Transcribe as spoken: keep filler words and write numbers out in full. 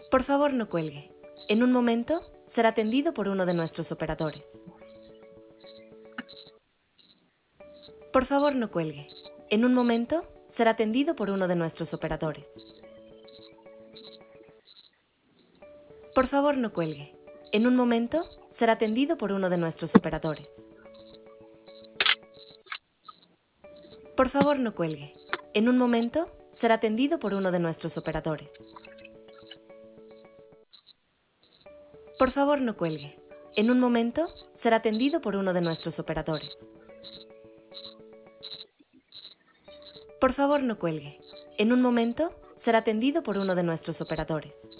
Por favor, no cuelgue. En un momento será atendido por uno de nuestros operadores. Por favor, no cuelgue. En un momento será atendido por uno de nuestros operadores. Por favor, no cuelgue. En un momento será atendido por uno de nuestros operadores. Por favor, no cuelgue. En un momento será atendido por uno de nuestros operadores. Por favor, no cuelgue. En un momento será atendido por uno de nuestros operadores. Por favor, no cuelgue. En un momento será atendido por uno de nuestros operadores.